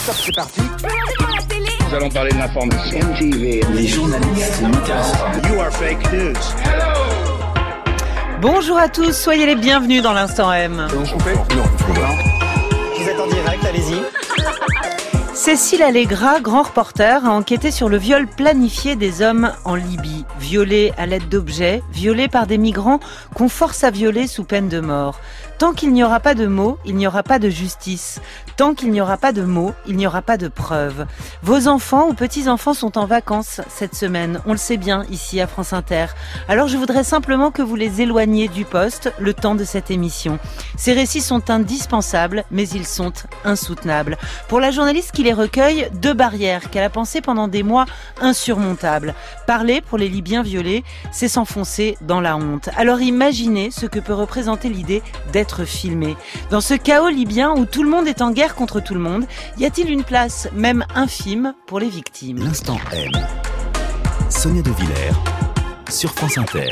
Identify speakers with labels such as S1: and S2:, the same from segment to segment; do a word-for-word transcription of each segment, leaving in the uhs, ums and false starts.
S1: Stop, c'est parti.
S2: Nous allons parler de l'information.
S1: M T V.
S3: Les journalistes ne m'intéressent pas.
S1: You are fake news.
S4: Bonjour à tous, soyez les bienvenus dans l'Instant M.
S1: On coupe ? Non, je peux pas.
S3: Vous êtes en direct, allez-y.
S4: Cécile Allegra, grand reporter, a enquêté sur le viol planifié des hommes en Libye. Violés à l'aide d'objets, violés par des migrants qu'on force à violer sous peine de mort. Tant qu'il n'y aura pas de mots, il n'y aura pas de justice. Tant qu'il n'y aura pas de mots, il n'y aura pas de preuves. Vos enfants ou petits-enfants sont en vacances cette semaine. On le sait bien ici à France Inter. Alors je voudrais simplement que vous les éloigniez du poste le temps de cette émission. Ces récits sont indispensables, mais ils sont insoutenables. Pour la journaliste qui les recueille, deux barrières qu'elle a pensées pendant des mois insurmontables. Parler pour les Libyens violés, c'est s'enfoncer dans la honte. Alors imaginez ce que peut représenter l'idée d'être filmé. Dans ce chaos libyen où tout le monde est en guerre contre tout le monde, y a-t-il une place, même infime, pour les victimes ?
S5: L'Instant M. Sonia De Villers sur France Inter.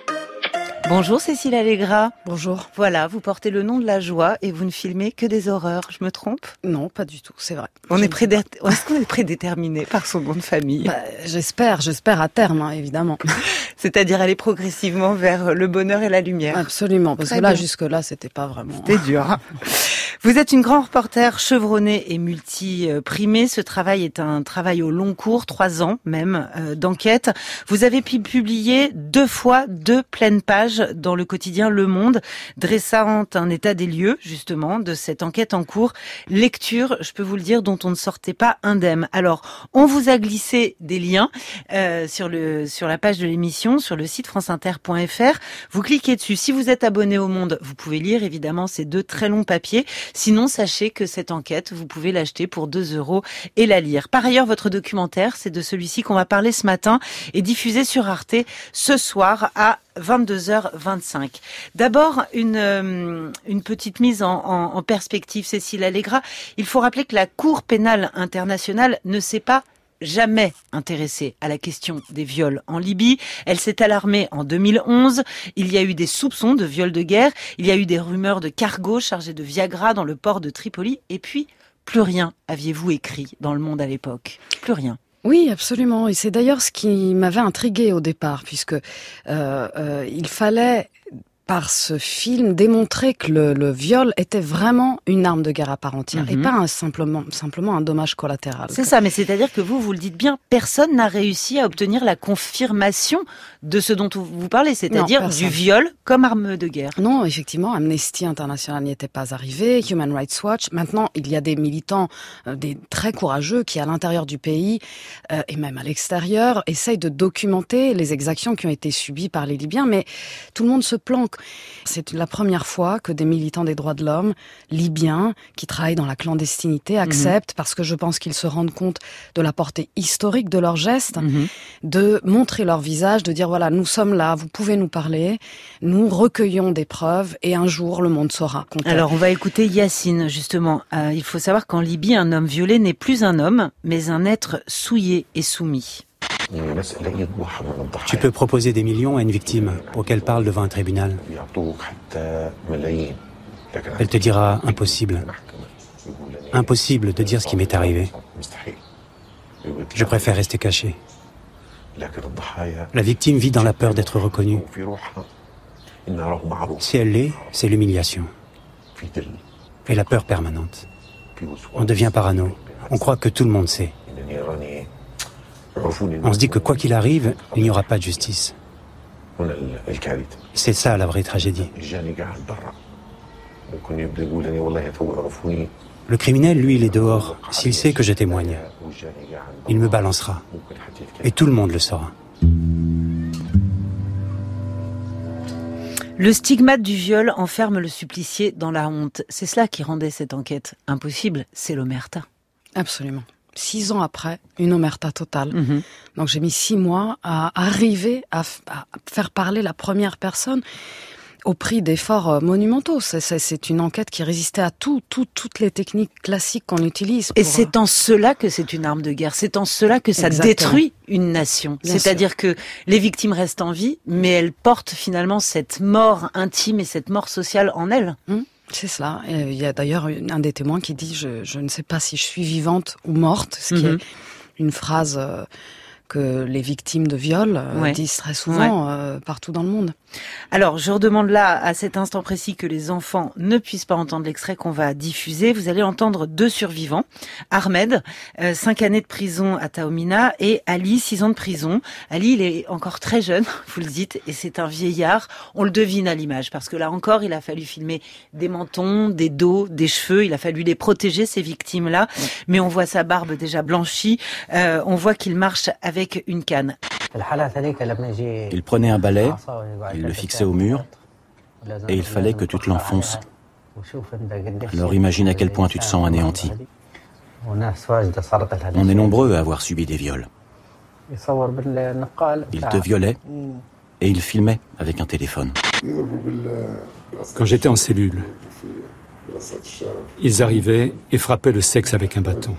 S4: Bonjour Cécile Allegra.
S6: Bonjour.
S4: Voilà, vous portez le nom de la joie et vous ne filmez que des horreurs. Je me trompe ?
S6: Non, pas du tout, c'est vrai.
S4: On est, prédé... Est-ce qu'on est prédéterminé par son nom de famille ?
S6: Bah, j'espère, j'espère à terme, hein, évidemment.
S4: C'est-à-dire aller progressivement vers le bonheur et la lumière.
S6: Absolument, parce
S4: Très
S6: que là,
S4: bien.
S6: jusque-là, c'était pas vraiment...
S4: C'était dur. Vous êtes une grande reporter chevronnée et multi-primée. Ce travail est un travail au long cours, trois ans même, euh, d'enquête. Vous avez pu publier deux fois deux pleines pages dans le quotidien Le Monde, dressant un état des lieux, justement, de cette enquête en cours. Lecture, je peux vous le dire, dont on ne sortait pas indemne. Alors, on vous a glissé des liens euh, sur le sur la page de l'émission, sur le site franceinter point f r. Vous cliquez dessus. Si vous êtes abonné au Monde, vous pouvez lire, évidemment, ces deux très longs papiers. Sinon, sachez que cette enquête, vous pouvez l'acheter pour deux euros et la lire. Par ailleurs, votre documentaire, c'est de celui-ci qu'on va parler ce matin, est diffusé sur Arte ce soir à vingt-deux heures vingt-cinq. D'abord, une, euh, une petite mise en, en, en perspective, Cécile Allegra. Il faut rappeler que la Cour pénale internationale ne s'est pas jamais intéressée à la question des viols en Libye. Elle s'est alarmée en deux mille onze. Il y a eu des soupçons de viols de guerre. Il y a eu des rumeurs de cargos chargés de Viagra dans le port de Tripoli. Et puis, plus rien, aviez-vous écrit dans Le Monde à l'époque. Plus rien.
S6: Oui, absolument. Et c'est d'ailleurs ce qui m'avait intriguée au départ, puisque euh, euh, il fallait... par ce film, démontrer que le, le viol était vraiment une arme de guerre à part entière, mm-hmm. et pas un, simplement, simplement un dommage collatéral.
S4: C'est ça, mais c'est-à-dire que vous, vous le dites bien, personne n'a réussi à obtenir la confirmation de ce dont vous parlez, c'est-à-dire non, du viol comme arme de guerre.
S6: Non, effectivement, Amnesty International n'y était pas arrivé, Human Rights Watch. Maintenant, il y a des militants, euh, des très courageux, qui à l'intérieur du pays, euh, et même à l'extérieur, essayent de documenter les exactions qui ont été subies par les Libyens, mais tout le monde se planque. C'est la première fois que des militants des droits de l'homme libyens qui travaillent dans la clandestinité acceptent, mmh. parce que je pense qu'ils se rendent compte de la portée historique de leurs gestes, mmh. de montrer leur visage, de dire voilà, nous sommes là, vous pouvez nous parler, nous recueillons des preuves et un jour le monde saura compter.
S4: Alors on va écouter Yacine justement. Euh, il faut savoir qu'en Libye, un homme violé n'est plus un homme, mais un être souillé et soumis.
S7: Tu peux proposer des millions à une victime pour qu'elle parle devant un tribunal. Elle te dira impossible. Impossible de dire ce qui m'est arrivé. Je préfère rester caché. La victime vit dans la peur d'être reconnue. Si elle l'est, c'est l'humiliation. Et la peur permanente. On devient parano. On croit que tout le monde sait. On se dit que quoi qu'il arrive, il n'y aura pas de justice. C'est ça la vraie tragédie. Le criminel, lui, il est dehors. S'il sait que je témoigne, il me balancera. Et tout le monde le saura.
S4: Le stigmate du viol enferme le supplicié dans la honte. C'est cela qui rendait cette enquête impossible, c'est l'omerta.
S6: Absolument. Six ans après, une omerta totale.
S4: Mmh.
S6: Donc j'ai mis six mois à arriver à, f- à faire parler la première personne au prix d'efforts monumentaux. C'est, c'est, c'est une enquête qui résistait à tout, tout, toutes les techniques classiques qu'on utilise. Pour...
S4: Et c'est en cela que c'est une arme de guerre. C'est en cela que ça Exactement. détruit une nation. Bien C'est-à-dire sûr. que les victimes restent en vie, mais elles portent finalement cette mort intime et cette mort sociale en elles.
S6: Mmh. C'est cela. Et il y a d'ailleurs un des témoins qui dit je, je ne sais pas si je suis vivante ou morte, ce qui mm-hmm. est une phrase euh, que les victimes de viol euh, ouais. disent très souvent ouais. euh, partout dans le monde.
S4: Alors, je redemande là, à cet instant précis, que les enfants ne puissent pas entendre l'extrait qu'on va diffuser. Vous allez entendre deux survivants. Ahmed, euh, cinq années de prison à Taormina, et Ali, six ans de prison. Ali, il est encore très jeune, vous le dites, et c'est un vieillard. On le devine à l'image, parce que là encore, il a fallu filmer des mentons, des dos, des cheveux. Il a fallu les protéger, ces victimes-là. Mais on voit sa barbe déjà blanchie. Euh, on voit qu'il marche avec une canne.
S5: Il prenait un balai, il le fixait au mur, et il fallait que tu te l'enfonces. Alors imagine à quel point tu te sens anéanti. On est nombreux à avoir subi des viols. Il te violait et il filmait avec un téléphone.
S8: Quand j'étais en cellule, ils arrivaient et frappaient le sexe avec un bâton.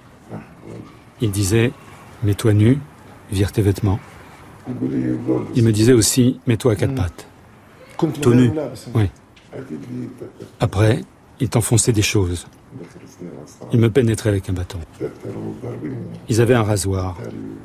S8: Ils disaient « mets-toi nu ». Vire tes vêtements. Il me disait aussi, mets-toi à quatre pattes.
S5: Tout nu.
S8: Oui. Après, il t'enfonçait des choses. Il me pénétrait avec un bâton. Ils avaient un rasoir.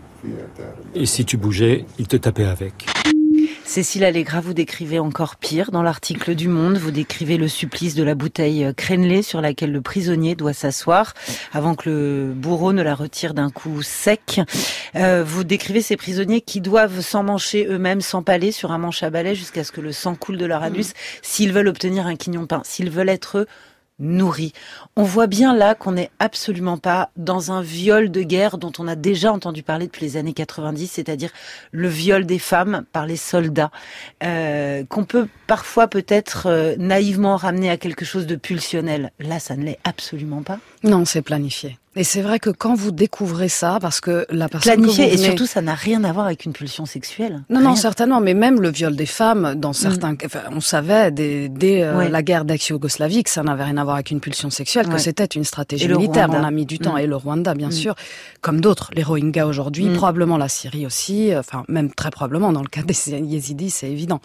S8: Et si tu bougeais, il te tapait avec.
S4: Cécile Allegra, vous décrivez encore pire. Dans l'article du Monde, vous décrivez le supplice de la bouteille crénelée sur laquelle le prisonnier doit s'asseoir avant que le bourreau ne la retire d'un coup sec. Euh, vous décrivez ces prisonniers qui doivent s'emmancher eux-mêmes, s'empaler sur un manche à balai jusqu'à ce que le sang coule de leur anus, mmh. s'ils veulent obtenir un quignon pain, s'ils veulent être nourris. On voit bien là qu'on n'est absolument pas dans un viol de guerre dont on a déjà entendu parler depuis les années quatre-vingt-dix, c'est-à-dire le viol des femmes par les soldats, euh, qu'on peut parfois peut-être euh, naïvement ramener à quelque chose de pulsionnel. Là, ça ne l'est absolument pas.
S6: Non, c'est planifié. Et c'est vrai que quand vous découvrez ça, parce que la personne
S4: planifié,
S6: que vous venez...
S4: et surtout ça n'a rien à voir avec une pulsion sexuelle.
S6: Non,
S4: rien.
S6: non, certainement, mais même le viol des femmes, dans certains, mmh. enfin, on savait dès, dès euh,
S4: ouais.
S6: la guerre d'ex-Yougoslavie que ça n'avait rien à voir avec une pulsion sexuelle, ouais. que c'était une stratégie
S4: et
S6: militaire. On a mis du temps, mmh. et le Rwanda, bien mmh. sûr, comme d'autres, les Rohingyas aujourd'hui, mmh. probablement la Syrie aussi, enfin même très probablement dans le cas des Yézidis, c'est évident.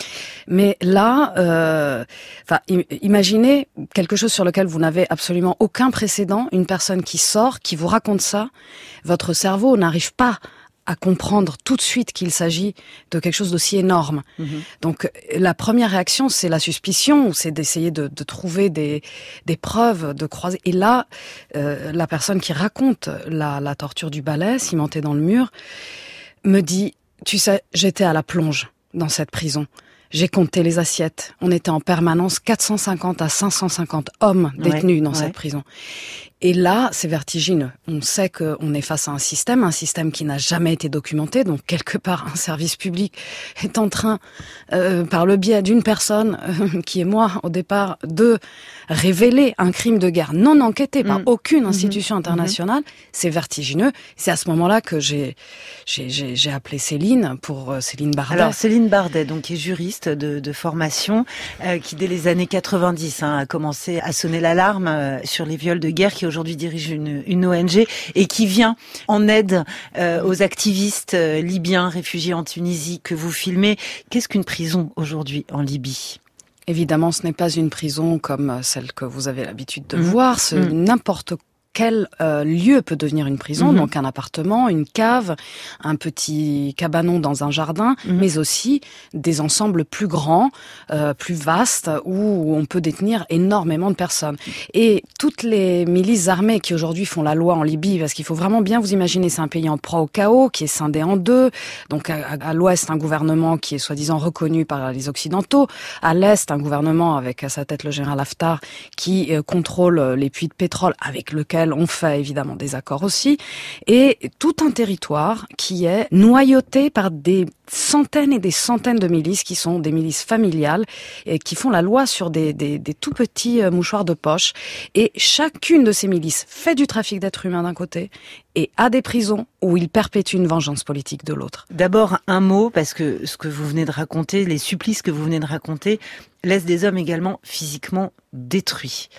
S6: Mais là, euh, enfin, imaginez quelque chose sur lequel vous n'avez absolument aucun précédent, une personne qui sort, qui vous raconte ça, votre cerveau n'arrive pas à comprendre tout de suite qu'il s'agit de quelque chose d'aussi énorme. Mmh. Donc la première réaction, c'est la suspicion, c'est d'essayer de, de trouver des, des preuves, de croiser. Et là, euh, la personne qui raconte la, la torture du balai, cimentée dans le mur, me dit, tu sais, j'étais à la plonge dans cette prison. J'ai compté les assiettes. On était en permanence quatre cent cinquante à cinq cent cinquante hommes détenus ouais, dans ouais. cette prison. Et là, c'est vertigineux. On sait qu'on est face à un système, un système qui n'a jamais été documenté. Donc, quelque part, un service public est en train, euh, par le biais d'une personne, euh, qui est moi, au départ, de révéler un crime de guerre non enquêté par mmh. aucune institution mmh. internationale. Mmh. C'est vertigineux. C'est à ce moment-là que j'ai, j'ai, j'ai, j'ai appelé Céline pour euh, Céline Bardet.
S4: Alors, Céline Bardet, donc, qui est juriste de, de formation, euh, qui, dès les années quatre-vingt-dix, hein, a commencé à sonner l'alarme euh, sur les viols de guerre, qui aujourd'hui dirige une, une O N G et qui vient en aide euh, aux activistes euh, libyens réfugiés en Tunisie que vous filmez. Qu'est-ce qu'une prison aujourd'hui en Libye ?
S6: Évidemment, ce n'est pas une prison comme celle que vous avez l'habitude de mmh. voir. C'est mmh. n'importe quoi. Quel euh, lieu peut devenir une prison, mmh. donc un appartement, une cave, un petit cabanon dans un jardin, mmh. mais aussi des ensembles plus grands, euh, plus vastes, où on peut détenir énormément de personnes. Et toutes les milices armées qui aujourd'hui font la loi en Libye, parce qu'il faut vraiment bien vous imaginer, c'est un pays en proie au chaos, qui est scindé en deux, donc à, à l'ouest un gouvernement qui est soi-disant reconnu par les Occidentaux, à l'est un gouvernement avec à sa tête le général Haftar qui euh, contrôle les puits de pétrole, avec lequel on fait évidemment des accords aussi, et tout un territoire qui est noyauté par des centaines et des centaines de milices qui sont des milices familiales et qui font la loi sur des, des, des tout petits mouchoirs de poche. Et chacune de ces milices fait du trafic d'êtres humains d'un côté et a des prisons où ils perpétuent une vengeance politique de l'autre.
S4: D'abord un mot, parce que ce que vous venez de raconter, les supplices que vous venez de raconter, laissent des hommes également physiquement détruits.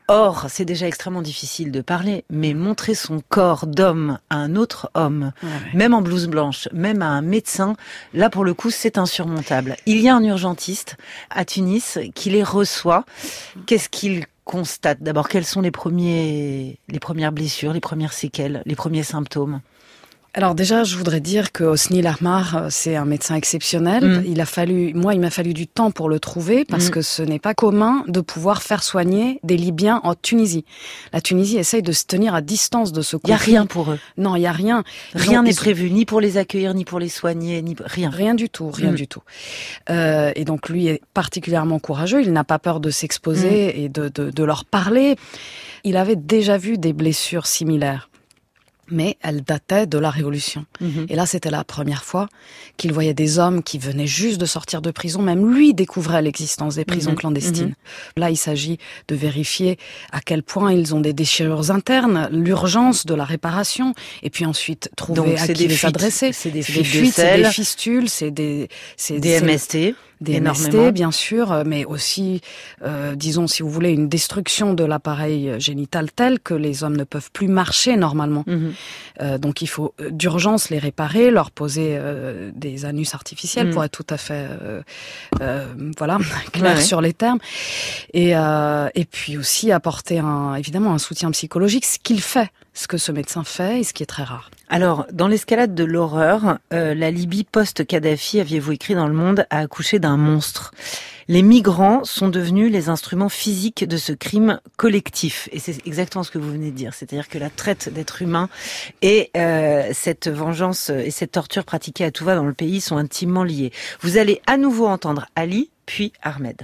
S4: Or, c'est déjà extrêmement difficile de parler, mais montrer son corps d'homme à un autre homme, ouais, ouais. même en blouse blanche, même à un médecin, là pour le coup, c'est insurmontable. Il y a un urgentiste à Tunis qui les reçoit. Qu'est-ce qu'il constate ? D'abord, quelles sont les premiers, les premières blessures, les premières séquelles, les premiers symptômes ?
S6: Alors déjà, je voudrais dire que Hosni Lahmar, c'est un médecin exceptionnel. Mmh. Il a fallu, moi, il m'a fallu du temps pour le trouver parce mmh. que ce n'est pas commun de pouvoir faire soigner des Libyens en Tunisie. La Tunisie essaye de se tenir à distance de ce conflit.
S4: Il n'y a rien pour eux.
S6: Non, il n'y a rien.
S4: Rien n'est prévu, ni pour les accueillir, ni pour les soigner, ni rien.
S6: Rien du tout, rien mmh. du tout. Euh, et donc lui est particulièrement courageux. Il n'a pas peur de s'exposer mmh. et de, de, de leur parler. Il avait déjà vu des blessures similaires. Mais elle datait de la Révolution. Mmh. Et là, c'était la première fois qu'il voyait des hommes qui venaient juste de sortir de prison. Même lui découvrait l'existence des prisons mmh. clandestines. Mmh. Là, il s'agit de vérifier à quel point ils ont des déchirures internes, l'urgence de la réparation, et puis ensuite trouver
S4: Donc,
S6: à qui les adresser.
S4: C'est des
S6: fuites,
S4: des fuites,
S6: c'est des fistules, c'est des...
S4: C'est des M S T.
S6: Des M S T, bien sûr, mais aussi, euh, disons, si vous voulez, une destruction de l'appareil génital tel que les hommes ne peuvent plus marcher normalement. Mmh. Euh, donc il faut d'urgence les réparer, leur poser euh, des anus artificiels mmh. pour être tout à fait, euh, euh, voilà, clair ouais. sur les termes. Et, euh, et puis aussi apporter un, évidemment un soutien psychologique, ce qu'il fait. Ce que ce médecin fait et ce qui est très rare.
S4: Alors, dans l'escalade de l'horreur, euh, la Libye post-Kadhafi, aviez-vous écrit dans Le Monde, a accouché d'un monstre. Les migrants sont devenus les instruments physiques de ce crime collectif. Et c'est exactement ce que vous venez de dire. C'est-à-dire que la traite d'êtres humains et euh, cette vengeance et cette torture pratiquée à tout va dans le pays sont intimement liées. Vous allez à nouveau entendre Ali, puis Ahmed.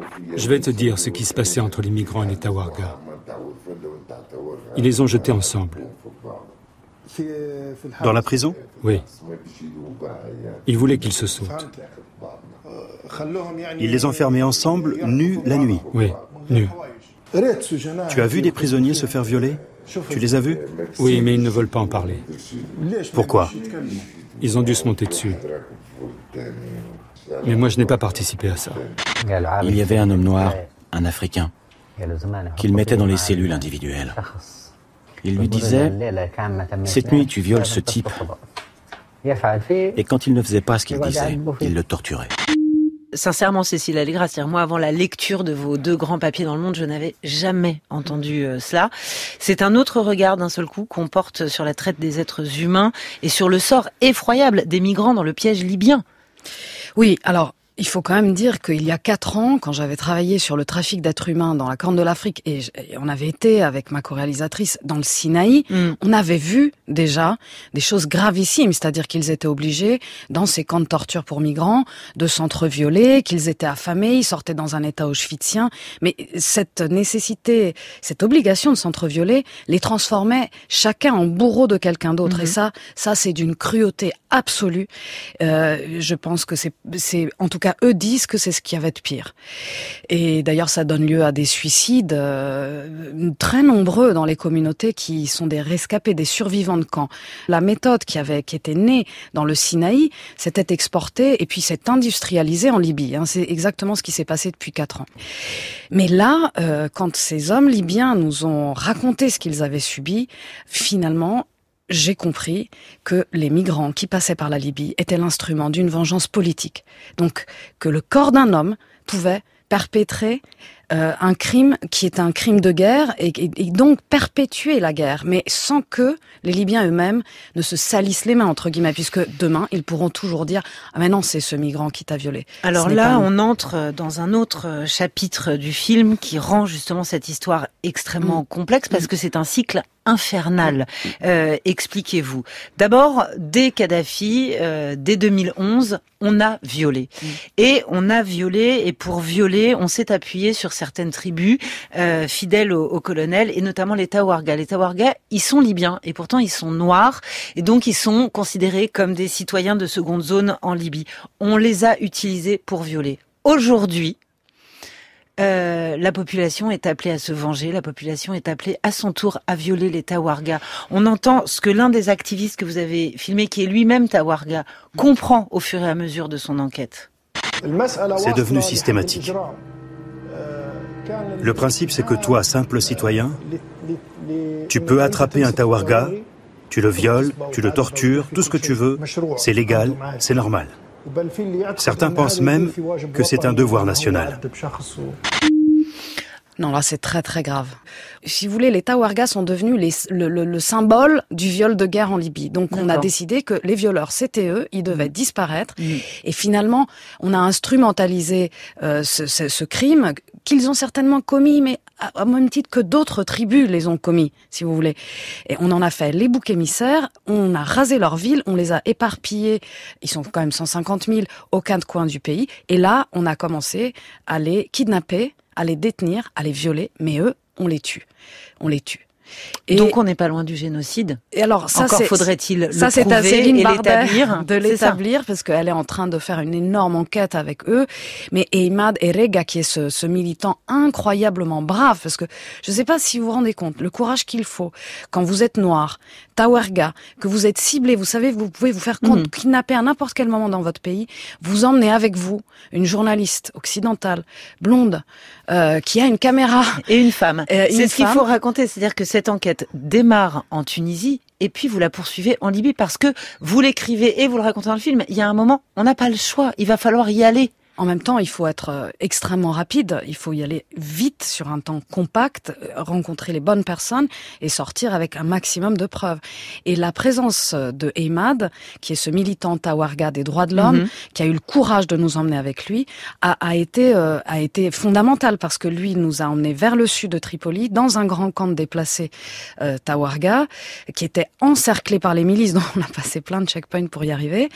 S8: Je vais te dire ce qui se passait entre les migrants et les Tawarga. Ils les ont jetés ensemble.
S5: Dans la prison ?
S8: Oui. Ils voulaient qu'ils se sautent.
S5: Ils les ont fermés ensemble, nus, la nuit ?
S8: Oui, nus.
S5: Tu as vu des prisonniers se faire violer ? Tu les as vus ?
S8: Oui, mais ils ne veulent pas en parler.
S5: Pourquoi ?
S8: Ils ont dû se monter dessus. Mais moi, je n'ai pas participé à ça.
S5: Il y avait un homme noir, un Africain, qu'il mettait dans les cellules individuelles. Il lui disait « Cette nuit, tu violes ce type. » Et quand il ne faisait pas ce qu'il disait, il le torturait.
S4: Sincèrement, Cécile Allegra, c'est-à-dire moi, avant la lecture de vos deux grands papiers dans Le Monde, je n'avais jamais entendu euh, cela. C'est un autre regard d'un seul coup qu'on porte sur la traite des êtres humains et sur le sort effroyable des migrants dans le piège libyen.
S6: Oui, alors... Il faut quand même dire qu'il y a quatre ans, quand j'avais travaillé sur le trafic d'êtres humains dans la Corne de l'Afrique, et on avait été avec ma co-réalisatrice dans le Sinaï, mm. on avait vu déjà des choses gravissimes, c'est-à-dire qu'ils étaient obligés, dans ces camps de torture pour migrants, de s'entrevioler, qu'ils étaient affamés, ils sortaient dans un état auschwitzien, mais cette nécessité, cette obligation de s'entrevioler, les transformait chacun en bourreau de quelqu'un d'autre, mm-hmm. et ça, ça c'est d'une cruauté absolue. Euh, je pense que c'est, c'est en tout cas eux disent que c'est ce qu'il y avait de pire. Et d'ailleurs, ça donne lieu à des suicides euh, très nombreux dans les communautés qui sont des rescapés, des survivants de camps. La méthode qui avait, qui était née dans le Sinaï, s'était exportée et puis s'est industrialisée en Libye. Hein. C'est exactement ce qui s'est passé depuis quatre ans. Mais là, euh, quand ces hommes libyens nous ont raconté ce qu'ils avaient subi, finalement, j'ai compris que les migrants qui passaient par la Libye étaient l'instrument d'une vengeance politique. Donc, que le corps d'un homme pouvait perpétrer euh, un crime qui est un crime de guerre et, et, et donc perpétuer la guerre, mais sans que les Libyens eux-mêmes ne se salissent les mains, entre guillemets, puisque demain, ils pourront toujours dire « Ah mais non, c'est ce migrant qui t'a violé ».
S4: Alors là, on entre dans un autre chapitre du film qui rend justement cette histoire extrêmement mmh. complexe, parce que c'est un cycle infernal. Euh, expliquez-vous. D'abord, dès Kadhafi, euh, dès deux mille onze, on a violé. Mmh. Et on a violé, et pour violer, on s'est appuyé sur certaines tribus euh, fidèles au, au colonel, et notamment les Tawarga. Les Tawarga, ils sont libyens, et pourtant ils sont noirs, et donc ils sont considérés comme des citoyens de seconde zone en Libye. On les a utilisés pour violer. Aujourd'hui, Euh, la population est appelée à se venger, la population est appelée à son tour à violer les Tawarga. On entend ce que l'un des activistes que vous avez filmé, qui est lui-même Tawarga, comprend au fur et à mesure de son enquête.
S5: C'est devenu systématique.
S9: Le principe, c'est que toi, simple citoyen, tu peux attraper un tawarga, tu le violes, tu le tortures, tout ce que tu veux, c'est légal, c'est normal. Certains pensent même que c'est un devoir national.
S6: Non, là, c'est très, très grave. Si vous voulez, les tawargas sont devenus les, le, le, le symbole du viol de guerre en Libye. Donc, on a décidé que les violeurs, c'était eux, ils devaient disparaître. Mmh. Et finalement, on a instrumentalisé euh, ce, ce, ce crime qu'ils ont certainement commis, mais à, à même titre que d'autres tribus les ont commis, si vous voulez. Et on en a fait les boucs émissaires, on a rasé leur ville, on les a éparpillés, ils sont quand même cent cinquante mille aux quatre coins du pays. Et là, on a commencé à les kidnapper, à les détenir, à les violer, mais eux, on les tue. On les tue.
S4: Et donc on n'est pas loin du génocide.
S6: Et alors ça,
S4: encore
S6: c'est,
S4: faudrait-il le
S6: ça,
S4: prouver
S6: c'est à Céline
S4: et
S6: Bardet
S4: l'établir
S6: de l'établir parce qu'elle est en train de faire une énorme enquête avec eux. Mais Eimad Erega, qui est ce, ce militant incroyablement brave, parce que je ne sais pas si vous vous rendez compte le courage qu'il faut quand vous êtes noir, tawarga, que vous êtes ciblé, vous savez, vous pouvez vous faire compte, mmh. kidnapper à n'importe quel moment dans votre pays, vous emmenez avec vous une journaliste occidentale, blonde, euh, qui a une caméra
S4: et une femme.
S6: Euh,
S4: c'est
S6: une
S4: ce qu'il
S6: femme.
S4: faut raconter, c'est-à-dire que cette enquête démarre en Tunisie et puis vous la poursuivez en Libye parce que vous l'écrivez et vous le racontez dans le film. Il y a un moment, on n'a pas le choix, il va falloir y aller.
S6: En même temps, il faut être extrêmement rapide, il faut y aller vite sur un temps compact, rencontrer les bonnes personnes et sortir avec un maximum de preuves. Et la présence de Eimad, qui est ce militant tawarga des droits de l'homme, mm-hmm. qui a eu le courage de nous emmener avec lui, a, a été euh, a été fondamental parce que lui nous a emmenés vers le sud de Tripoli, dans un grand camp de déplacés euh, tawarga, qui était encerclé par les milices, dont on a passé plein de checkpoints pour y arriver.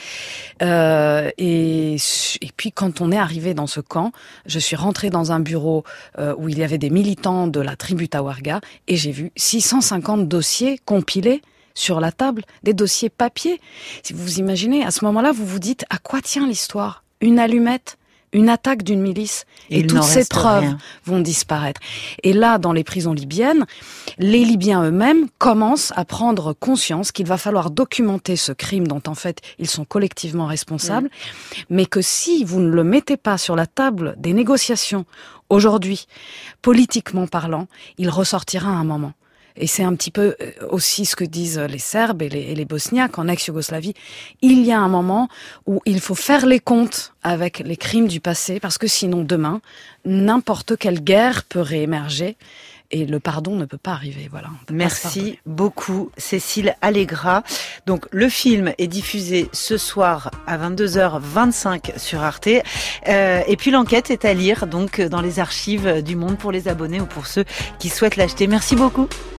S6: Euh, et, et puis quand on est arrivé dans ce camp, je suis rentrée dans un bureau euh, où il y avait des militants de la tribu tawarga et j'ai vu six cent cinquante dossiers compilés sur la table, des dossiers papier. Si vous vous imaginez, à ce moment-là, vous vous dites à quoi tient l'histoire ? Une allumette ? Une attaque d'une milice et, et toutes ces preuves rien. vont disparaître. Et là, dans les prisons libyennes, les Libyens eux-mêmes commencent à prendre conscience qu'il va falloir documenter ce crime dont en fait ils sont collectivement responsables, mmh. mais que si vous ne le mettez pas sur la table des négociations aujourd'hui, politiquement parlant, il ressortira à un moment. Et c'est un petit peu aussi ce que disent les Serbes et les, et les Bosniaques en ex-Yougoslavie. Il y a un moment où il faut faire les comptes avec les crimes du passé, parce que sinon demain, n'importe quelle guerre peut réémerger et le pardon ne peut pas arriver. Voilà.
S4: Merci beaucoup, Cécile Allegra. Donc le film est diffusé ce soir à vingt-deux heures vingt-cinq sur Arte. Euh, et puis l'enquête est à lire donc dans les archives du Monde pour les abonnés ou pour ceux qui souhaitent l'acheter. Merci beaucoup.